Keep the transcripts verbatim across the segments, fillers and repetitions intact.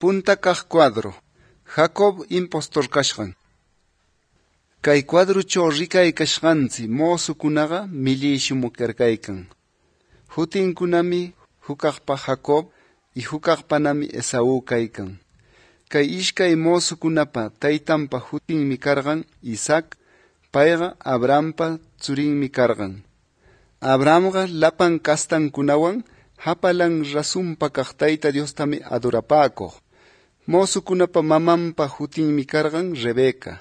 Puntakaq cuadro. Jacob impostor kashqan. Kay cuadrucho rikay kashqansi mosukunaqa millishumukarkaykan. Hutinkunami hukaqpa Jacob y hukaqpanami Esau kaykan. Kay ishkay mosukunapa taytanpa hutinmi karqan Isaac, payqa Abrahampa tsurinmi karqan. Abrahamqa lapan kastankunawan hapalan rasunpa kaq Tayta Diostami adurapakuq. Mosukunapa mamanpa hutinmi karqan Rebeca.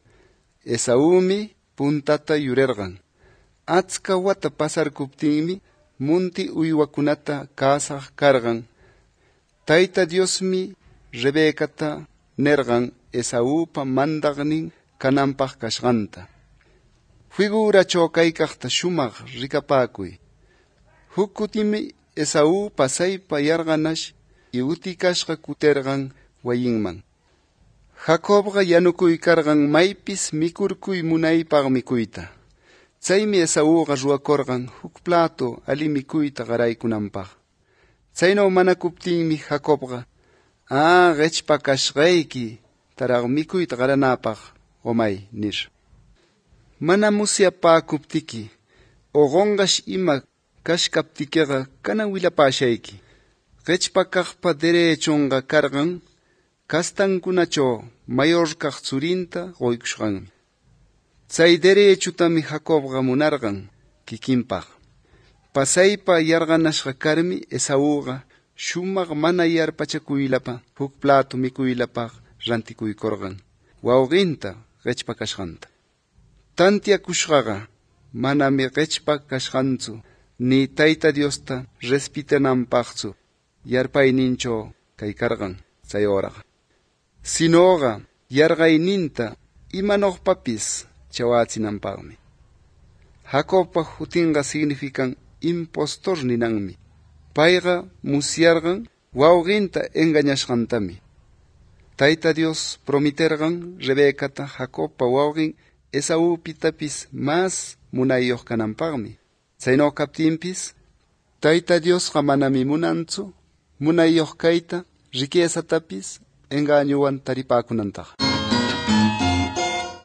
Esaumi puntata yurerqan. Atska wata pasarkuptinmi munti uywakunata kasaq karqan. Tayta Diosmi Rebecata nerqan Esaupa mandaqnin kananpaq kashqanta. Figuracho kaykaqta shumaq rikapakuy. Huk kutimi Esau pasaypa yarqanash y utikashqa kuterqan wayinman. Jacobqa yanukuy karqan maypis mikurkuy munaypaq mikuyta. Chaymi Esauqa ruwakorqan huk plato ali mikuyta qaraykunanpaq. Chayno manakuptinmi Jacobqa "Ah, qechpa kashqayki, taraq mikuyta qaranapaq qomay" nir. Mana musyapäkuptiki, o qonqash ima kashkaptikiqa kanan willapashayki. Qechpa kaqpa derechonqa karqan kastankunacho mayor kaq tsurinta qoykushqanmi. Chay derechutami Jacobqa munarqan kikinpaq. Pasaypa yarqanashqa karmi Esauqa shumaq mana yarpachakuylapa huk plato mikuylapaq rantikuykorqan wawqinta qechpa kashqanta. Tantiakushqaqa manami qechpa kashqantsu ni Tayta Diosta respitananpaqtsu yarpaynincho kaykarqan chay horaqa. Sinoqa yarqayninta imanoqpapis chawachinanpaqmi. Jacobpa hutinqa significan impostor ninanmi. Payqa musyarqan wawqinta engañashqantami. Tayta Dios promiterqan Rebecata Jacobpa wawqin Esaupitapis mas munayuq kananpaqmi. Chayno kaptinpis Tayta Diosqa manami munantsu munayuq kayta riquezatapis engañuwan taripakunantaq.